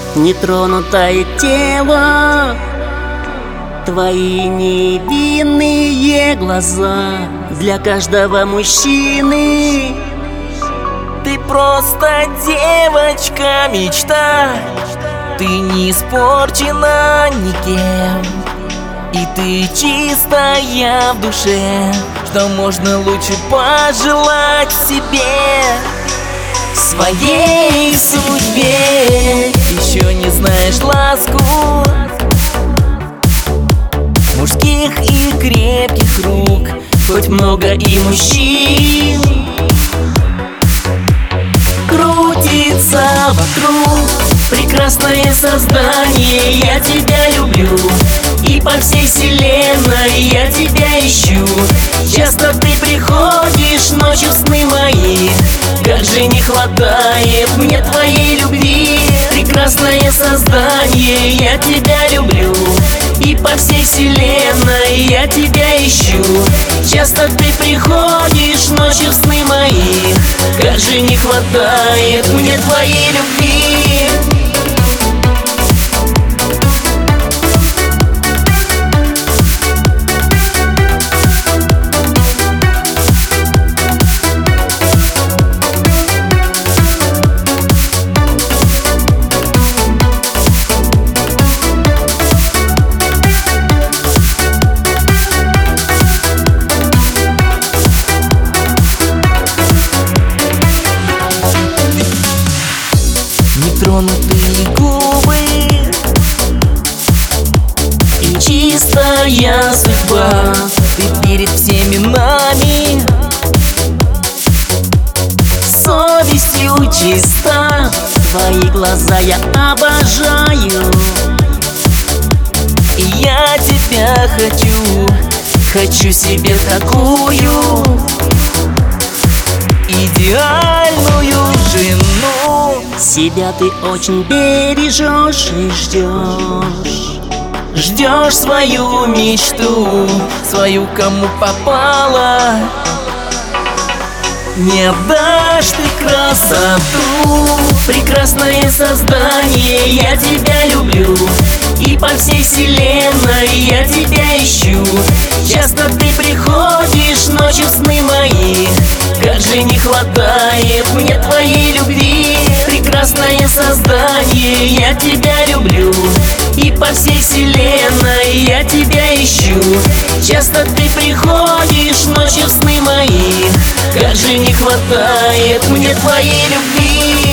Нетронутое тело, твои невинные глаза. Для каждого мужчины ты просто девочка мечта. Ты не испорчена никем, и ты чистая в душе. Что можно лучше пожелать себе, своей судьбе? Еще не знаешь ласку мужских и крепких рук, хоть много и мужчин крутится вокруг. Прекрасное создание, я тебя люблю, и по всей вселенной я тебя ищу. Часто ты приходишь ночью в сны мои, как же не хватает мне твоей любви. Прекрасное создание, я тебя люблю, и по всей вселенной я тебя ищу. Часто ты приходишь ночью в сны мои, как же не хватает мне твоей любви. Нетронутые губы и чистая судьба. Ты перед всеми нами совестью чиста. твои глаза я обожаю. И я тебя хочу себе такую идеальную жену. Себя ты очень бережешь и Ждешь свою мечту, свою кому попало. Не отдашь ты красоту. Прекрасное создание, я тебя люблю, и по всей вселенной я тебя ищу. Часто ты приходишь ночью в сны мои, как же не хватает мне твоей любви. Прекрасное создание, я тебя люблю, и по всей вселенной я тебя ищу. Часто ты приходишь ночью в сны мои, как же не хватает мне твоей любви.